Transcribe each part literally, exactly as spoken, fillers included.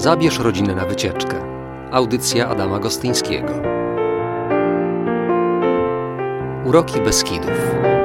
Zabierz rodzinę na wycieczkę. Audycja Adama Gostyńskiego. Uroki Beskidów.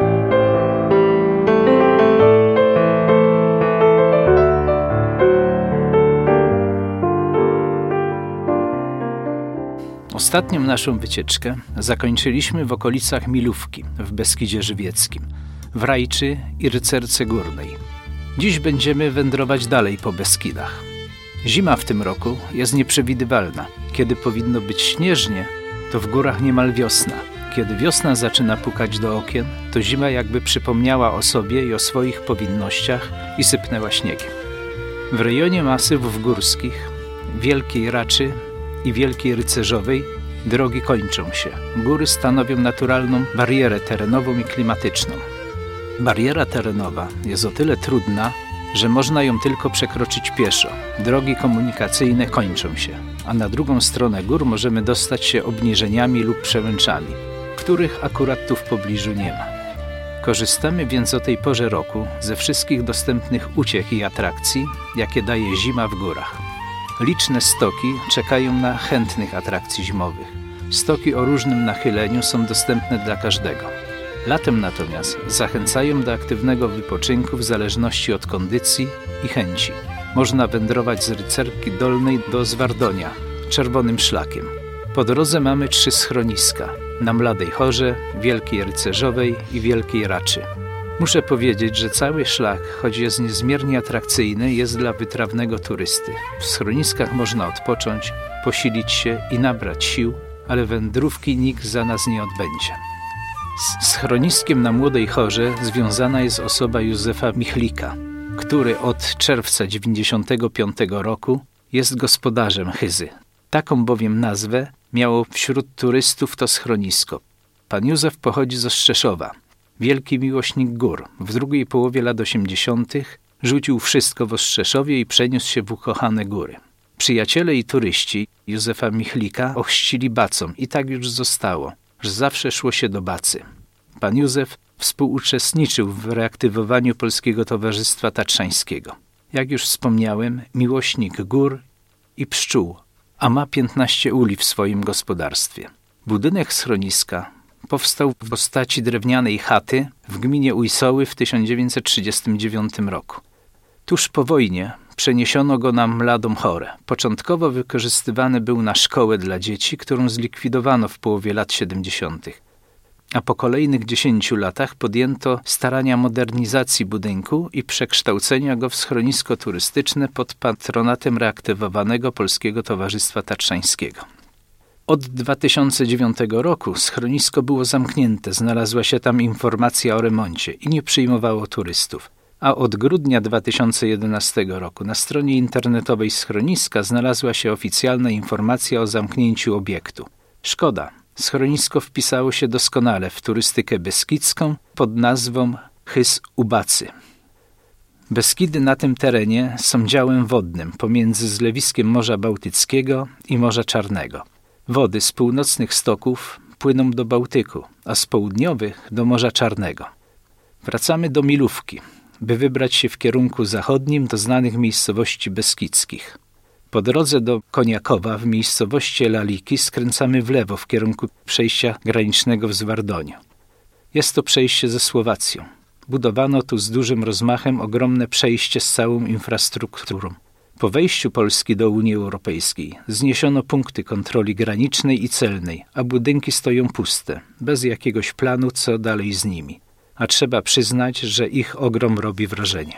Ostatnią naszą wycieczkę zakończyliśmy w okolicach Milówki w Beskidzie Żywieckim, w Rajczy i Rycerce Górnej. Dziś będziemy wędrować dalej po Beskidach. Zima w tym roku jest nieprzewidywalna. Kiedy powinno być śnieżnie, to w górach niemal wiosna. Kiedy wiosna zaczyna pukać do okien, to zima jakby przypomniała o sobie i o swoich powinnościach i sypnęła śniegiem. W rejonie masywów górskich, Wielkiej Raczy i Wielkiej Rycerzowej drogi kończą się. Góry stanowią naturalną barierę terenową i klimatyczną. Bariera terenowa jest o tyle trudna, że można ją tylko przekroczyć pieszo. Drogi komunikacyjne kończą się, a na drugą stronę gór możemy dostać się obniżeniami lub przełęczami, których akurat tu w pobliżu nie ma. Korzystamy więc o tej porze roku ze wszystkich dostępnych uciech i atrakcji, jakie daje zima w górach. Liczne stoki czekają na chętnych atrakcji zimowych. Stoki o różnym nachyleniu są dostępne dla każdego. Latem natomiast zachęcają do aktywnego wypoczynku w zależności od kondycji i chęci. Można wędrować z Rycerki Dolnej do Zwardonia czerwonym szlakiem. Po drodze mamy trzy schroniska na Mladej Chorze, Wielkiej Rycerzowej i Wielkiej Raczy. Muszę powiedzieć, że cały szlak, choć jest niezmiernie atrakcyjny, jest dla wytrawnego turysty. W schroniskach można odpocząć, posilić się i nabrać sił, ale wędrówki nikt za nas nie odbędzie. Z schroniskiem na Młodej Chorze związana jest osoba Józefa Michlika, który od czerwca dziewięćdziesiątego piątego roku jest gospodarzem Chyzy. Taką bowiem nazwę miało wśród turystów to schronisko. Pan Józef pochodzi z Ostrzeszowa, wielki miłośnik gór. W drugiej połowie lat osiemdziesiątych rzucił wszystko w Ostrzeszowie i przeniósł się w ukochane góry. Przyjaciele i turyści Józefa Michlika ochrzcili Bacą i tak już zostało, że zawsze szło się do Bacy. Pan Józef współuczestniczył w reaktywowaniu Polskiego Towarzystwa Tatrzańskiego. Jak już wspomniałem, miłośnik gór i pszczół, a ma piętnaście uli w swoim gospodarstwie. Budynek schroniska powstał w postaci drewnianej chaty w gminie Ujsoły w tysiąc dziewięćset trzydziestym dziewiątym roku. Tuż po wojnie przeniesiono go na Mladą Chorę. Początkowo wykorzystywany był na szkołę dla dzieci, którą zlikwidowano w połowie lat siedemdziesiątych. A po kolejnych dziesięciu latach podjęto starania modernizacji budynku i przekształcenia go w schronisko turystyczne pod patronatem reaktywowanego Polskiego Towarzystwa Tatrzańskiego. Od dwa tysiące dziewiątego roku schronisko było zamknięte, znalazła się tam informacja o remoncie i nie przyjmowało turystów. A od grudnia dwa tysiące jedenastego roku na stronie internetowej schroniska znalazła się oficjalna informacja o zamknięciu obiektu. Szkoda, schronisko wpisało się doskonale w turystykę beskidzką pod nazwą Chys u Bacy. Beskidy na tym terenie są działem wodnym pomiędzy zlewiskiem Morza Bałtyckiego i Morza Czarnego. Wody z północnych stoków płyną do Bałtyku, a z południowych do Morza Czarnego. Wracamy do Milówki, by wybrać się w kierunku zachodnim do znanych miejscowości beskidzkich. Po drodze do Koniakowa w miejscowości Laliki skręcamy w lewo w kierunku przejścia granicznego w Zwardoniu. Jest to przejście ze Słowacją. Budowano tu z dużym rozmachem ogromne przejście z całą infrastrukturą. Po wejściu Polski do Unii Europejskiej zniesiono punkty kontroli granicznej i celnej, a budynki stoją puste, bez jakiegoś planu, co dalej z nimi. A trzeba przyznać, że ich ogrom robi wrażenie.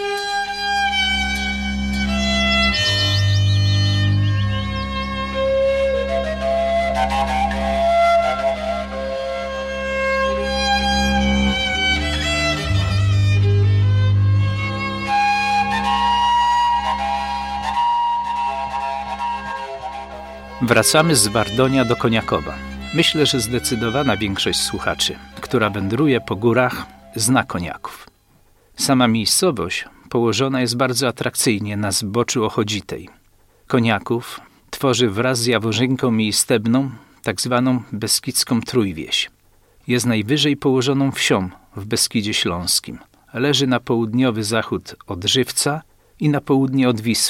Wracamy z Zwardonia do Koniakowa. Myślę, że zdecydowana większość słuchaczy, która wędruje po górach, zna Koniaków. Sama miejscowość położona jest bardzo atrakcyjnie na zboczu Ochodzitej. Koniaków tworzy wraz z Jaworzynką i Stebną tak zwaną beskidzką Trójwieś. Jest najwyżej położoną wsią w Beskidzie Śląskim. Leży na południowy zachód od Żywca i na południe od Wisły.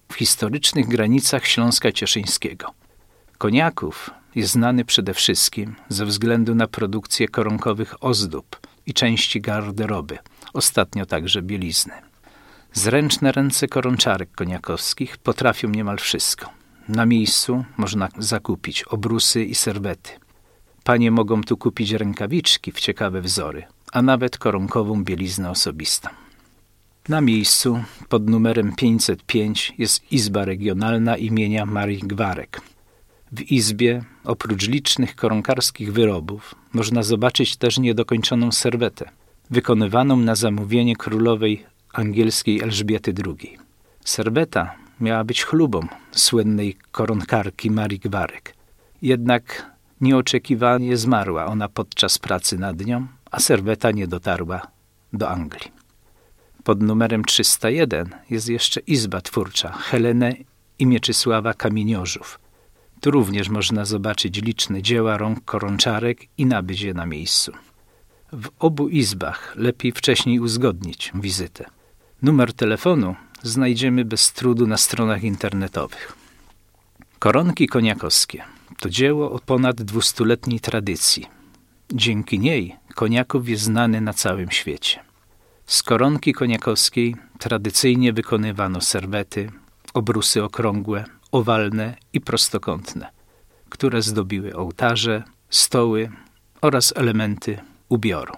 w historycznych granicach Śląska Cieszyńskiego. Koniaków jest znany przede wszystkim ze względu na produkcję koronkowych ozdób i części garderoby, ostatnio także bielizny. Zręczne ręce koronczarek koniakowskich potrafią niemal wszystko. Na miejscu można zakupić obrusy i serwety. Panie mogą tu kupić rękawiczki w ciekawe wzory, a nawet koronkową bieliznę osobistą. Na miejscu pod numerem pięćset pięć jest izba regionalna imienia Marii Gwarek. W izbie oprócz licznych koronkarskich wyrobów można zobaczyć też niedokończoną serwetę, wykonywaną na zamówienie królowej angielskiej Elżbiety drugiej. Serweta miała być chlubą słynnej koronkarki Marii Gwarek. Jednak nieoczekiwanie zmarła ona podczas pracy nad nią, a serweta nie dotarła do Anglii. Pod numerem trzysta jeden jest jeszcze izba twórcza Heleny i Mieczysława Kamieniorzów. Tu również można zobaczyć liczne dzieła rąk koronczarek i nabyć je na miejscu. W obu izbach lepiej wcześniej uzgodnić wizytę. Numer telefonu znajdziemy bez trudu na stronach internetowych. Koronki koniakowskie to dzieło o ponad dwustuletniej tradycji. Dzięki niej Koniaków jest znany na całym świecie. Z koronki koniakowskiej tradycyjnie wykonywano serwety, obrusy okrągłe, owalne i prostokątne, które zdobiły ołtarze, stoły oraz elementy ubioru.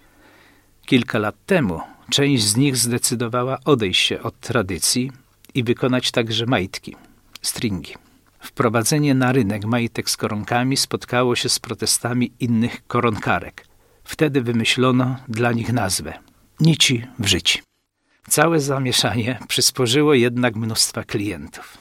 Kilka lat temu część z nich zdecydowała odejść się od tradycji i wykonać także majtki, stringi. Wprowadzenie na rynek majtek z koronkami spotkało się z protestami innych koronkarek. Wtedy wymyślono dla nich nazwę nici w życi. Całe zamieszanie przysporzyło jednak mnóstwa klientów.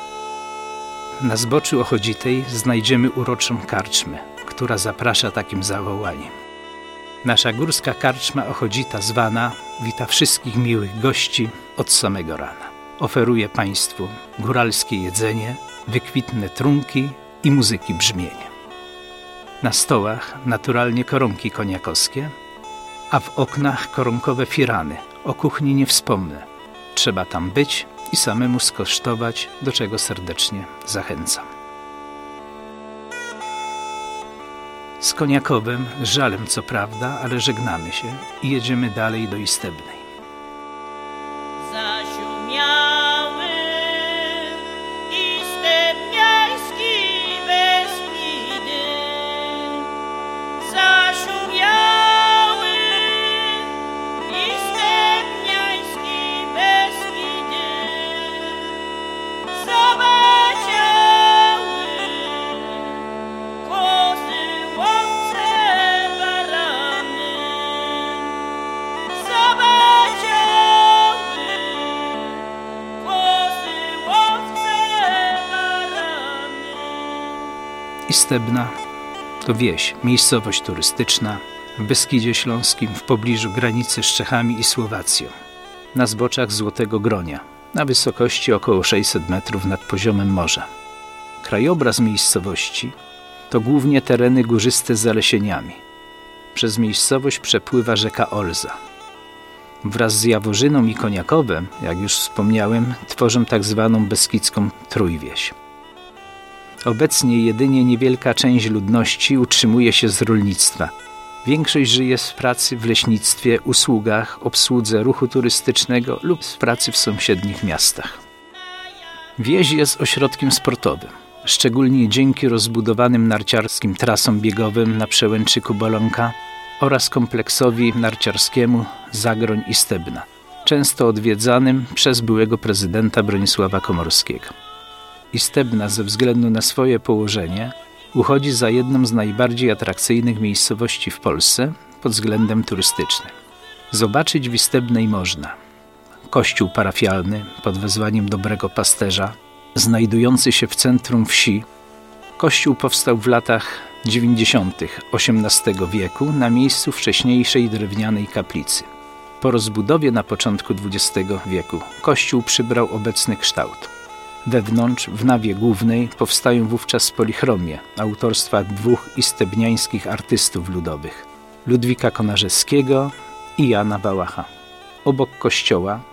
Na zboczu Ochodzitej znajdziemy uroczą karczmę, która zaprasza takim zawołaniem. Nasza górska karczma Ochodzita zwana wita wszystkich miłych gości od samego rana. Oferuje Państwu góralskie jedzenie, wykwitne trunki i muzyki brzmienie. Na stołach naturalnie koronki koniakowskie, a w oknach koronkowe firany. O kuchni nie wspomnę. Trzeba tam być i samemu skosztować, do czego serdecznie zachęcam. Z Koniakowem, żalem co prawda, ale żegnamy się i jedziemy dalej do Istebnej. Istebna to wieś, miejscowość turystyczna w Beskidzie Śląskim w pobliżu granicy z Czechami i Słowacją, na zboczach Złotego Gronia, na wysokości około sześćset metrów nad poziomem morza. Krajobraz miejscowości to głównie tereny górzyste z zalesieniami. Przez miejscowość przepływa rzeka Olza. Wraz z Jaworzyną i Koniakowem, jak już wspomniałem, tworzą tak zwaną beskidzką Trójwieś. Obecnie jedynie niewielka część ludności utrzymuje się z rolnictwa. Większość żyje z pracy w leśnictwie, usługach, obsłudze ruchu turystycznego lub z pracy w sąsiednich miastach. Wieś jest ośrodkiem sportowym, szczególnie dzięki rozbudowanym narciarskim trasom biegowym na przełęczyku Bolonka oraz kompleksowi narciarskiemu Zagroń i Stebna, często odwiedzanym przez byłego prezydenta Bronisława Komorowskiego. Istebna ze względu na swoje położenie uchodzi za jedną z najbardziej atrakcyjnych miejscowości w Polsce pod względem turystycznym. Zobaczyć w Istebnej można kościół parafialny pod wezwaniem Dobrego Pasterza, znajdujący się w centrum wsi. Kościół powstał w latach dziewięćdziesiątych osiemnastego wieku na miejscu wcześniejszej drewnianej kaplicy. Po rozbudowie na początku dwudziestego wieku kościół przybrał obecny kształt. Wewnątrz, w nawie głównej, powstają wówczas polichromie autorstwa dwóch istebniańskich artystów ludowych, Ludwika Konarzewskiego i Jana Bałacha. Obok kościoła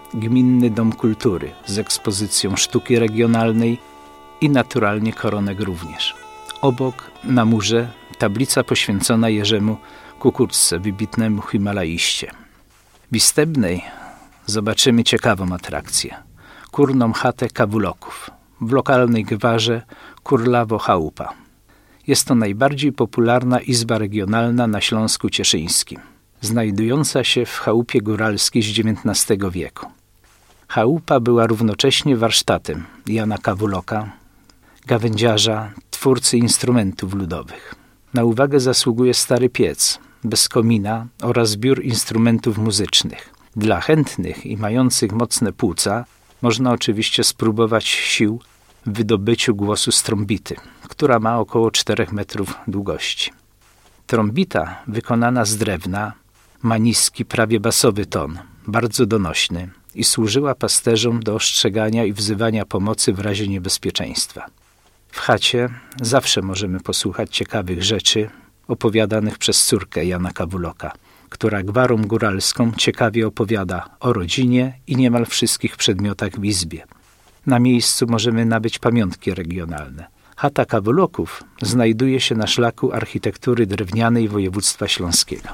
Gminny Dom Kultury z ekspozycją sztuki regionalnej i naturalnie koronek również. Obok na murze tablica poświęcona Jerzemu Kukuczce, wybitnemu himalaiście. W Istebnej zobaczymy ciekawą atrakcję. Kurną chatę Kawuloków. W lokalnej gwarze Kurlawo Chałupa. Jest to najbardziej popularna izba regionalna na Śląsku Cieszyńskim, znajdująca się w chałupie góralskiej z dziewiętnastego wieku. Chałupa była równocześnie warsztatem Jana Kawuloka, gawędziarza, twórcy instrumentów ludowych. Na uwagę zasługuje stary piec, bez komina oraz zbiór instrumentów muzycznych. Dla chętnych i mających mocne płuca można oczywiście spróbować sił w wydobyciu głosu z trąbity, która ma około czterech metrów długości. Trąbita wykonana z drewna ma niski, prawie basowy ton, bardzo donośny i służyła pasterzom do ostrzegania i wzywania pomocy w razie niebezpieczeństwa. W chacie zawsze możemy posłuchać ciekawych rzeczy opowiadanych przez córkę Jana Kawuloka, która gwarą góralską ciekawie opowiada o rodzinie i niemal wszystkich przedmiotach w izbie. Na miejscu możemy nabyć pamiątki regionalne. Chata Kawuloków znajduje się na szlaku architektury drewnianej województwa śląskiego.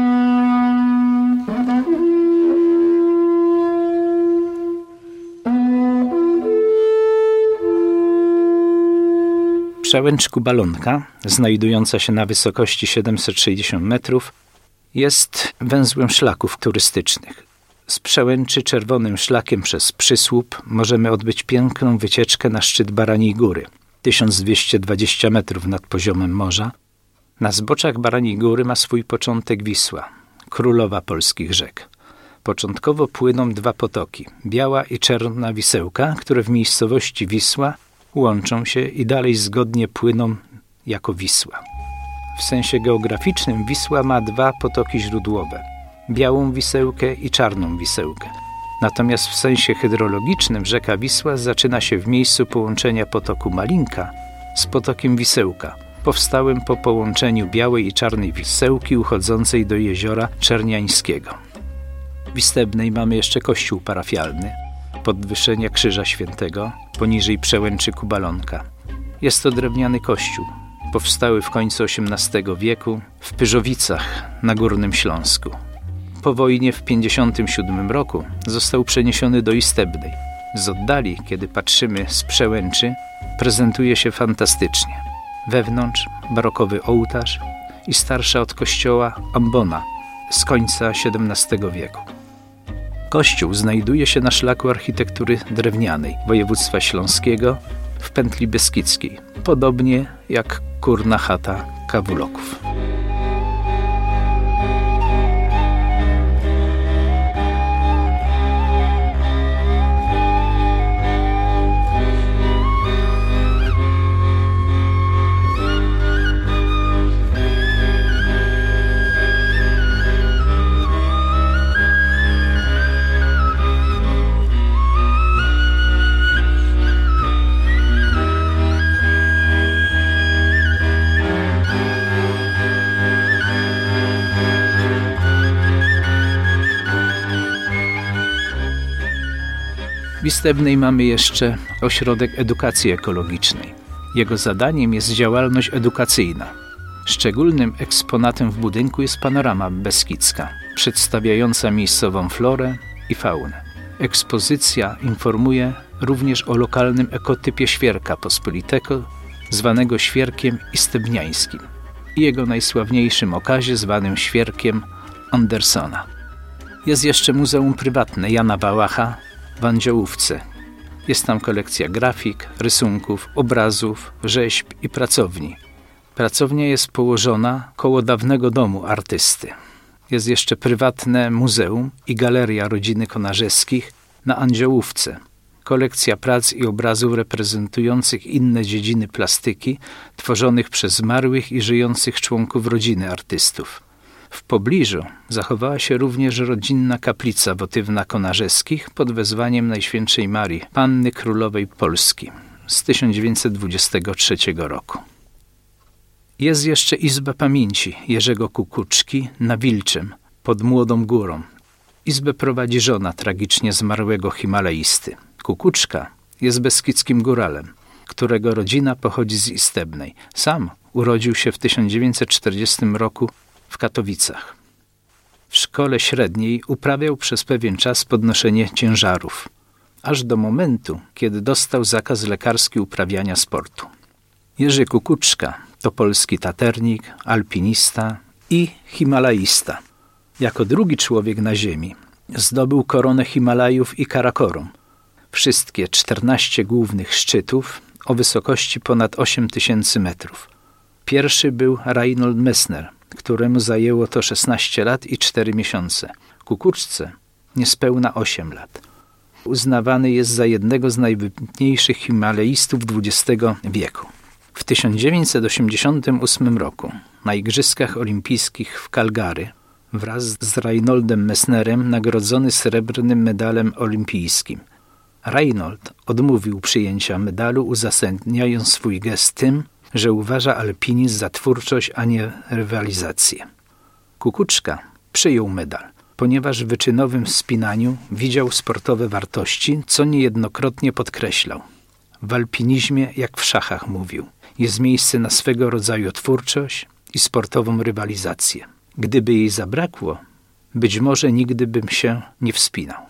Przełęcz Kubalonka, znajdująca się na wysokości siedemset sześćdziesiąt metrów, jest węzłem szlaków turystycznych. Z przełęczy czerwonym szlakiem przez Przysłup możemy odbyć piękną wycieczkę na szczyt Baraniej Góry, tysiąc dwieście dwadzieścia metrów nad poziomem morza. Na zboczach Baraniej Góry ma swój początek Wisła, królowa polskich rzek. Początkowo płyną dwa potoki, Biała i Czerna Wisełka, które w miejscowości Wisła łączą się i dalej zgodnie płyną jako Wisła. W sensie geograficznym Wisła ma dwa potoki źródłowe, Białą Wisełkę i Czarną Wisełkę. Natomiast w sensie hydrologicznym rzeka Wisła zaczyna się w miejscu połączenia potoku Malinka z potokiem Wisełka, powstałym po połączeniu Białej i Czarnej Wisełki uchodzącej do jeziora Czerniańskiego. W Istebnej mamy jeszcze kościół parafialny, podwyższenia Krzyża Świętego, poniżej przełęczy Kubalonka. Jest to drewniany kościół, powstały w końcu osiemnastego wieku w Pyrzowicach na Górnym Śląsku. Po wojnie w pięćdziesiątym siódmym roku został przeniesiony do Istebnej. Z oddali, kiedy patrzymy z przełęczy, prezentuje się fantastycznie. Wewnątrz barokowy ołtarz i starsza od kościoła ambona z końca siedemnastego wieku. Kościół znajduje się na szlaku architektury drewnianej województwa śląskiego w pętli beskidzkiej, podobnie jak kurna chata Kawuloków. W Istebnej mamy jeszcze ośrodek edukacji ekologicznej. Jego zadaniem jest działalność edukacyjna. Szczególnym eksponatem w budynku jest panorama beskidzka, przedstawiająca miejscową florę i faunę. Ekspozycja informuje również o lokalnym ekotypie świerka pospolitego, zwanego świerkiem istebniańskim, i jego najsławniejszym okazie zwanym świerkiem Andersona. Jest jeszcze muzeum prywatne Jana Wałacha w Andziołówce. Jest tam kolekcja grafik, rysunków, obrazów, rzeźb i pracowni. Pracownia jest położona koło dawnego domu artysty. Jest jeszcze prywatne muzeum i galeria rodziny Konarzewskich na Andziołówce. Kolekcja prac i obrazów reprezentujących inne dziedziny plastyki, tworzonych przez zmarłych i żyjących członków rodziny artystów. W pobliżu zachowała się również rodzinna kaplica wotywna Konarzewskich pod wezwaniem Najświętszej Marii, Panny Królowej Polski z tysiąc dziewięćset dwudziestego trzeciego roku. Jest jeszcze Izba Pamięci Jerzego Kukuczki na Wilczym, pod Młodą Górą. Izbę prowadzi żona tragicznie zmarłego himalaisty. Kukuczka jest beskidzkim góralem, którego rodzina pochodzi z Istebnej. Sam urodził się w tysiąc dziewięćset czterdziestym roku w Katowicach. W szkole średniej uprawiał przez pewien czas podnoszenie ciężarów, aż do momentu, kiedy dostał zakaz lekarski uprawiania sportu. Jerzy Kukuczka to polski taternik, alpinista i himalaista. Jako drugi człowiek na ziemi zdobył koronę Himalajów i Karakorum, wszystkie czternaście głównych szczytów o wysokości ponad osiem tysięcy metrów. Pierwszy był Reinhold Messner, któremu zajęło to szesnaście lat i cztery miesiące. Kukuczce niespełna osiem lat. Uznawany jest za jednego z najwybitniejszych himalaistów dwudziestego wieku. W tysiąc dziewięćset osiemdziesiątym ósmym roku na Igrzyskach Olimpijskich w Calgary wraz z Reinholdem Messnerem nagrodzony srebrnym medalem olimpijskim. Reinhold odmówił przyjęcia medalu, uzasadniając swój gest tym, że uważa alpinizm za twórczość, a nie rywalizację. Kukuczka przyjął medal, ponieważ w wyczynowym wspinaniu widział sportowe wartości, co niejednokrotnie podkreślał. W alpinizmie, jak w szachach mówił, jest miejsce na swego rodzaju twórczość i sportową rywalizację. Gdyby jej zabrakło, być może nigdy bym się nie wspinał.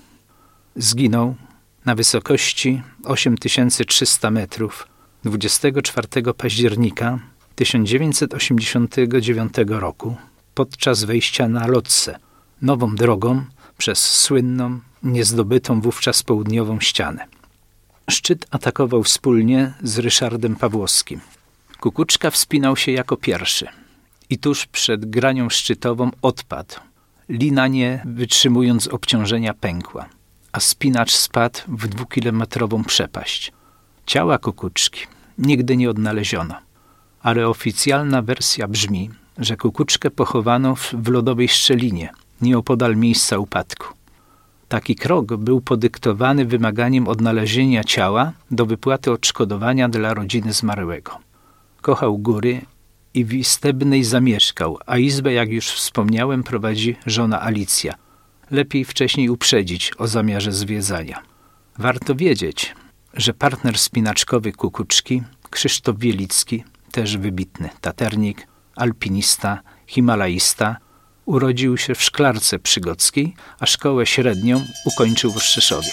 Zginął na wysokości osiem tysięcy trzysta metrów dwudziestego czwartego października tysiąc dziewięćset osiemdziesiątego dziewiątego roku podczas wejścia na Lhotse, nową drogą przez słynną, niezdobytą wówczas południową ścianę. Szczyt atakował wspólnie z Ryszardem Pawłowskim. Kukuczka wspinał się jako pierwszy i tuż przed granią szczytową odpadł. Lina, nie wytrzymując obciążenia, pękła, a spinacz spadł w dwukilometrową przepaść. Ciała Kukuczki nigdy nie odnaleziono, ale oficjalna wersja brzmi, że Kukuczkę pochowano w, w lodowej szczelinie, nieopodal miejsca upadku. Taki krok był podyktowany wymaganiem odnalezienia ciała do wypłaty odszkodowania dla rodziny zmarłego. Kochał góry i w Istebnej zamieszkał, a izbę, jak już wspomniałem, prowadzi żona Alicja. Lepiej wcześniej uprzedzić o zamiarze zwiedzania. Warto wiedzieć, że partner spinaczkowy Kukuczki, Krzysztof Wielicki, też wybitny taternik, alpinista, himalaista, urodził się w Szklarce Przygockiej, a szkołę średnią ukończył w Rzeszowie.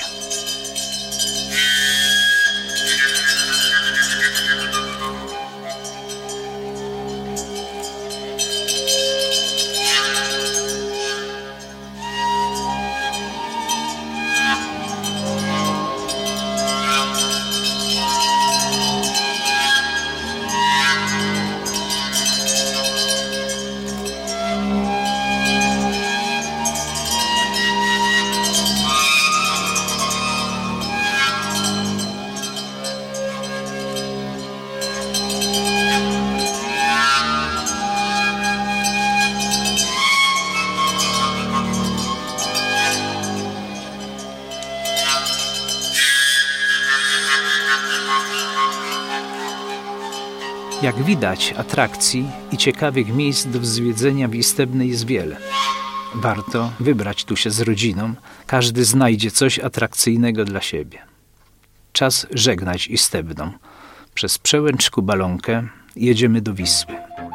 Jak widać, atrakcji i ciekawych miejsc do zwiedzenia w Istebnej jest wiele. Warto wybrać tu się z rodziną. Każdy znajdzie coś atrakcyjnego dla siebie. Czas żegnać Istebną. Przez przełęcz Kubalonkę jedziemy do Wisły.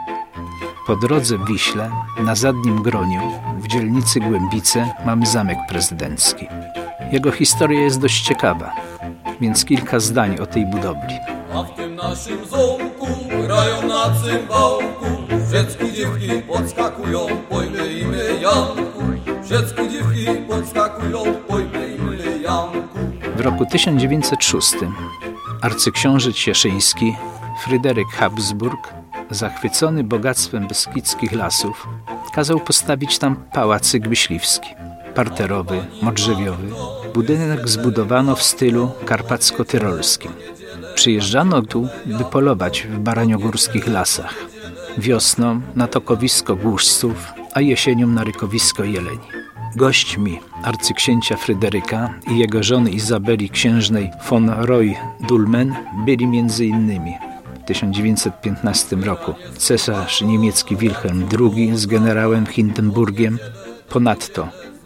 Po drodze w Wiśle, na Zadnim Groniu, w dzielnicy Głębice, mamy zamek prezydencki. Jego historia jest dość ciekawa, więc kilka zdań o tej budowli. A w tym naszym zonku grają na cymbałku, wszystkie dziewki podskakują, pojmijmy Janku. Wszystkie dziewki podskakują, pojmijmy Janku. W roku tysiąc dziewięćset szóstym arcyksiąże cieszyński Fryderyk Habsburg, zachwycony bogactwem beskidzkich lasów, kazał postawić tam pałacyk myśliwski, parterowy, modrzewiowy. Budynek zbudowano w stylu karpacko-tyrolskim. Przyjeżdżano tu, by polować w baraniogórskich lasach. Wiosną na tokowisko głuszców, a jesienią na rykowisko jeleni. Gośćmi arcyksięcia Fryderyka i jego żony Izabeli księżnej von Roy-Dulmen byli między innymi w tysiąc dziewięćset piętnastym roku cesarz niemiecki Wilhelm drugi z generałem Hindenburgiem, ponadto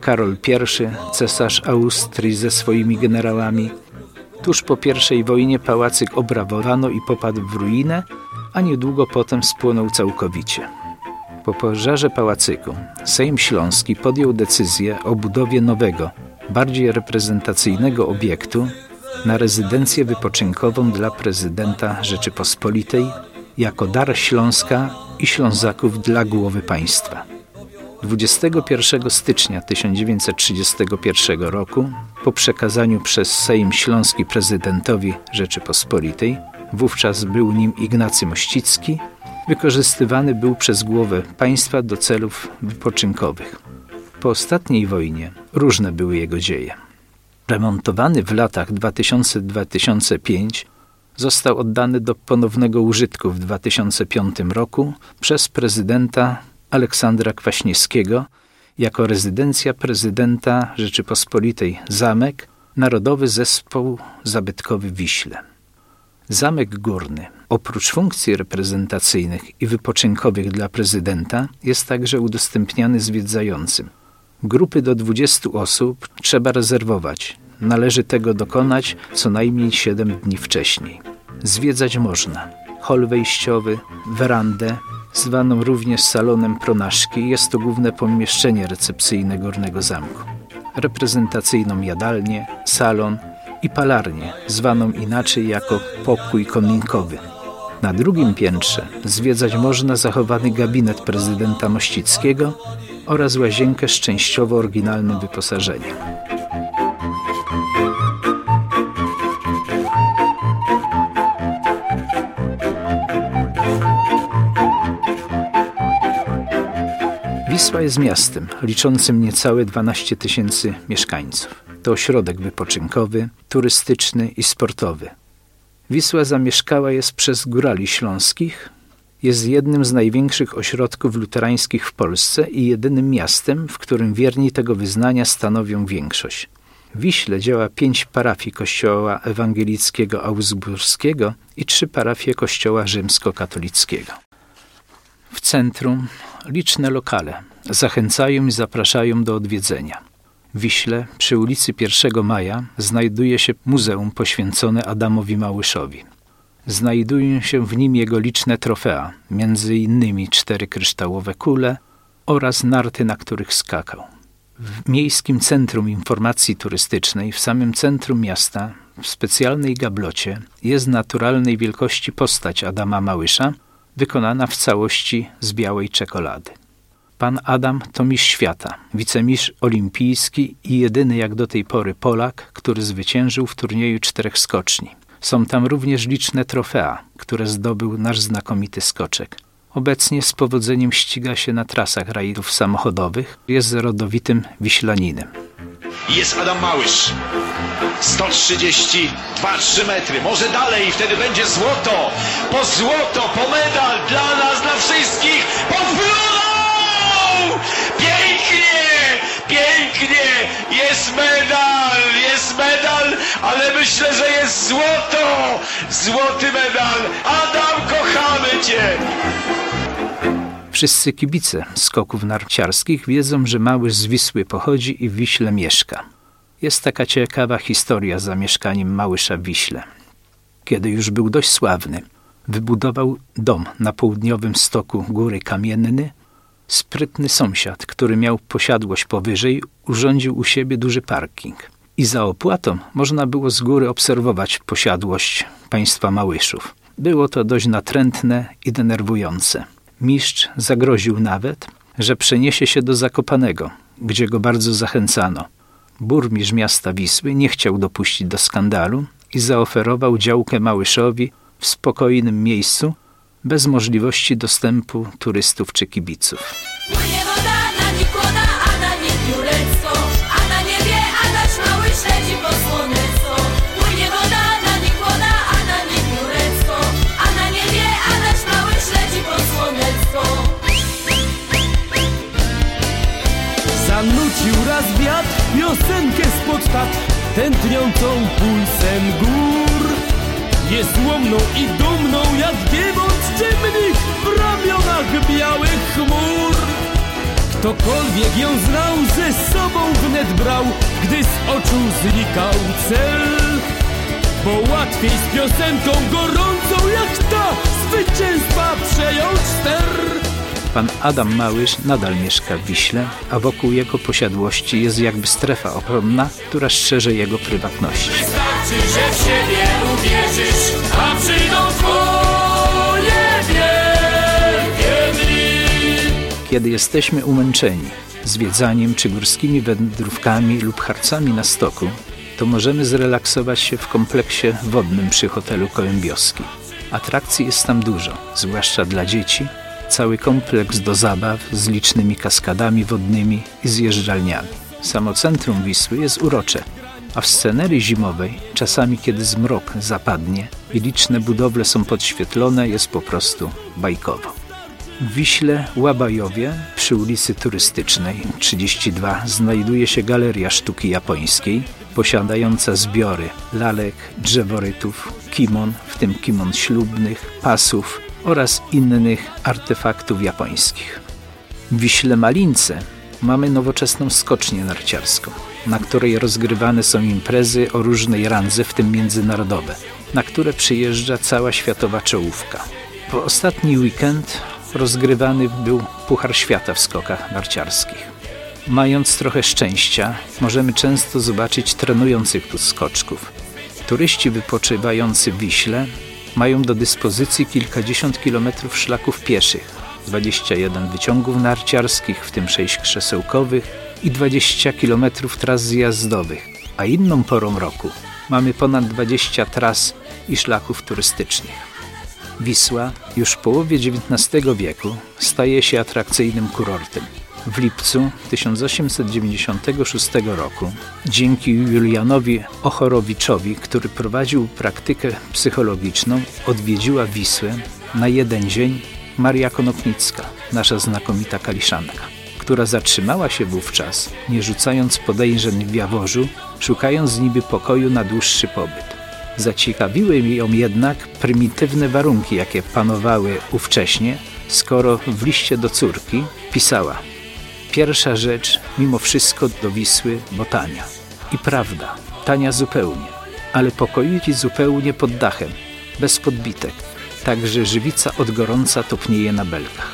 Karol pierwszy, cesarz Austrii ze swoimi generałami. Tuż po pierwszej wojnie pałacyk obrawowano i popadł w ruinę, a niedługo potem spłonął całkowicie. Po pożarze pałacyku Sejm Śląski podjął decyzję o budowie nowego, bardziej reprezentacyjnego obiektu na rezydencję wypoczynkową dla prezydenta Rzeczypospolitej jako dar Śląska i Ślązaków dla głowy państwa. dwudziestego pierwszego stycznia tysiąc dziewięćset trzydziestego pierwszego roku, po przekazaniu przez Sejm Śląski prezydentowi Rzeczypospolitej, wówczas był nim Ignacy Mościcki, wykorzystywany był przez głowę państwa do celów wypoczynkowych. Po ostatniej wojnie różne były jego dzieje. Remontowany w latach dwa tysiące do dwa tysiące piątego został oddany do ponownego użytku w dwa tysiące piątym roku przez prezydenta Aleksandra Kwaśniewskiego jako rezydencja prezydenta Rzeczypospolitej Zamek, Narodowy Zespół Zabytkowy w Wiśle. Zamek Górny, oprócz funkcji reprezentacyjnych i wypoczynkowych dla prezydenta, jest także udostępniany zwiedzającym. Grupy do dwudziestu osób trzeba rezerwować. Należy tego dokonać co najmniej siedem dni wcześniej. Zwiedzać można hol wejściowy, werandę, zwaną również salonem Pronaszki. Jest to główne pomieszczenie recepcyjne Górnego Zamku. Reprezentacyjną jadalnię, salon i palarnię, zwaną inaczej jako pokój kominkowy. Na drugim piętrze zwiedzać można zachowany gabinet prezydenta Mościckiego oraz łazienkę z częściowo oryginalnym wyposażeniem. Wisła jest miastem liczącym niecałe dwanaście tysięcy mieszkańców. To ośrodek wypoczynkowy, turystyczny i sportowy. Wisła zamieszkała jest przez górali śląskich. Jest jednym z największych ośrodków luterańskich w Polsce i jedynym miastem, w którym wierni tego wyznania stanowią większość. W Wiśle działa pięć parafii kościoła ewangelickiego augsburskiego i trzy parafie kościoła rzymskokatolickiego. W centrum liczne lokale zachęcają i zapraszają do odwiedzenia. W Wiśle przy ulicy pierwszego maja znajduje się muzeum poświęcone Adamowi Małyszowi. Znajdują się w nim jego liczne trofea, między innymi cztery kryształowe kule oraz narty, na których skakał. W Miejskim Centrum Informacji Turystycznej w samym centrum miasta, w specjalnej gablocie, jest naturalnej wielkości postać Adama Małysza, wykonana w całości z białej czekolady. Pan Adam to mistrz świata, wicemistrz olimpijski i jedyny jak do tej pory Polak, który zwyciężył w turnieju czterech skoczni. Są tam również liczne trofea, które zdobył nasz znakomity skoczek. Obecnie z powodzeniem ściga się na trasach rajdów samochodowych. Jest rodowitym Wiślaninem. Jest Adam Małysz. sto trzydzieści dwa trzy metry. Może dalej i wtedy będzie złoto. Po złoto, po medal dla nas, dla wszystkich. Podpłynął! Pięknie! Pięknie! Jest medal! Jest medal! Ale myślę, że jest złoto! Złoty medal! Adam, kochamy Cię! Wszyscy kibice skoków narciarskich wiedzą, że Małysz z Wisły pochodzi i w Wiśle mieszka. Jest taka ciekawa historia za mieszkaniem Małysza w Wiśle. Kiedy już był dość sławny, wybudował dom na południowym stoku Góry Kamienny. Sprytny sąsiad, który miał posiadłość powyżej, urządził u siebie duży parking. I za opłatą można było z góry obserwować posiadłość państwa Małyszów. Było to dość natrętne i denerwujące. Mistrz zagroził nawet, że przeniesie się do Zakopanego, gdzie go bardzo zachęcano. Burmistrz miasta Wisły nie chciał dopuścić do skandalu i zaoferował działkę Małyszowi w spokojnym miejscu, bez możliwości dostępu turystów czy kibiców. Płynie woda, na nich kłoda, a na nich pióreczko, a na niebie Adaś Małysz śledzi posłonectwo. Płynie woda, na nich kłoda, a na nich pióreczko, a na niebie Adaś Małysz śledzi posłonectwo. Zanucił raz wiatr piosenkę spod Tatr, tętniącą pulsem gór. Jest łomną i dumną jak giewont ciemnych w ramionach białych chmur. Ktokolwiek ją znał, ze sobą wnet brał, gdy z oczu znikał cel. Bo łatwiej z piosenką gorącą jak ta zwycięstwa przejąć ster. Pan Adam Małysz nadal mieszka w Wiśle, a wokół jego posiadłości jest jakby strefa ochronna, która strzeże jego prywatności. Wystarczy, że w siebie uwierzysz, a przyjdą twoje wielkie dni. Kiedy jesteśmy umęczeni zwiedzaniem czy górskimi wędrówkami lub harcami na stoku, to możemy zrelaksować się w kompleksie wodnym przy hotelu Kołębioski. Atrakcji jest tam dużo, zwłaszcza dla dzieci. Cały kompleks do zabaw z licznymi kaskadami wodnymi i zjeżdżalniami. Samo centrum Wisły jest urocze, a w scenerii zimowej, czasami kiedy zmrok zapadnie i liczne budowle są podświetlone, jest po prostu bajkowo. W Wiśle Łabajowie przy ulicy Turystycznej trzydzieści dwa znajduje się Galeria Sztuki Japońskiej, posiadająca zbiory lalek, drzeworytów, kimon, w tym kimon ślubnych, pasów oraz innych artefaktów japońskich. W Wiśle Malince mamy nowoczesną skocznię narciarską, na której rozgrywane są imprezy o różnej randze, w tym międzynarodowe, na które przyjeżdża cała światowa czołówka. W ostatni weekend rozgrywany był Puchar Świata w skokach narciarskich. Mając trochę szczęścia, możemy często zobaczyć trenujących tu skoczków. Turyści wypoczywający w Wiśle mają do dyspozycji kilkadziesiąt kilometrów szlaków pieszych, dwadzieścia jeden wyciągów narciarskich, w tym sześć krzesełkowych i dwadzieścia kilometrów tras zjazdowych, a inną porą roku mamy ponad dwadzieścia tras i szlaków turystycznych. Wisła już w połowie dziewiętnastego wieku staje się atrakcyjnym kurortem. W lipcu tysiąc osiemset dziewięćdziesiątego szóstego roku dzięki Julianowi Ochorowiczowi, który prowadził praktykę psychologiczną, odwiedziła Wisłę na jeden dzień Maria Konopnicka, nasza znakomita kaliszanka, która zatrzymała się wówczas, nie rzucając podejrzeń w Jaworzu, szukając niby pokoju na dłuższy pobyt. Zaciekawiły ją jednak prymitywne warunki, jakie panowały ówcześnie, skoro w liście do córki pisała: pierwsza rzecz, mimo wszystko do Wisły, bo tania. I prawda, tania zupełnie, ale pokoiki zupełnie pod dachem, bez podbitek, także żywica od gorąca topnieje na belkach.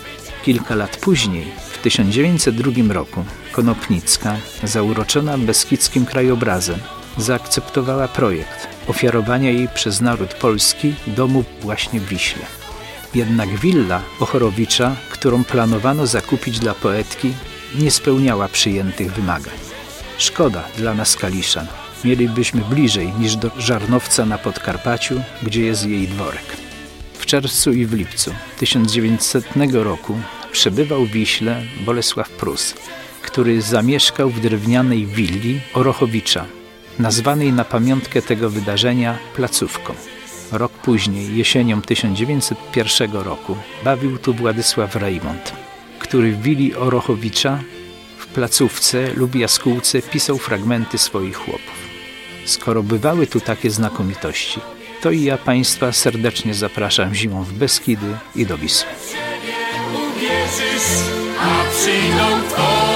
Kilka lat później, w tysiąc dziewięćset drugim roku, Konopnicka, zauroczona beskidzkim krajobrazem, zaakceptowała projekt ofiarowania jej przez naród polski domu właśnie w Wiśle. Jednak willa Ochorowicza, którą planowano zakupić dla poetki, nie spełniała przyjętych wymagań. Szkoda dla nas Kaliszan. Mielibyśmy bliżej niż do Żarnowca na Podkarpaciu, gdzie jest jej dworek. W czerwcu i w lipcu tysiąc dziewięćsetnego roku przebywał w Wiśle Bolesław Prus, który zamieszkał w drewnianej willi Orochowicza, nazwanej na pamiątkę tego wydarzenia placówką. Rok później, jesienią tysiąc dziewięćset pierwszego roku, bawił tu Władysław Reymont, który w willi Orochowicza, w placówce lub jaskółce pisał fragmenty swoich chłopów. Skoro bywały tu takie znakomitości, to i ja Państwa serdecznie zapraszam zimą w Beskidy i do Wisły. Uwierzysz, a przyjdą twoje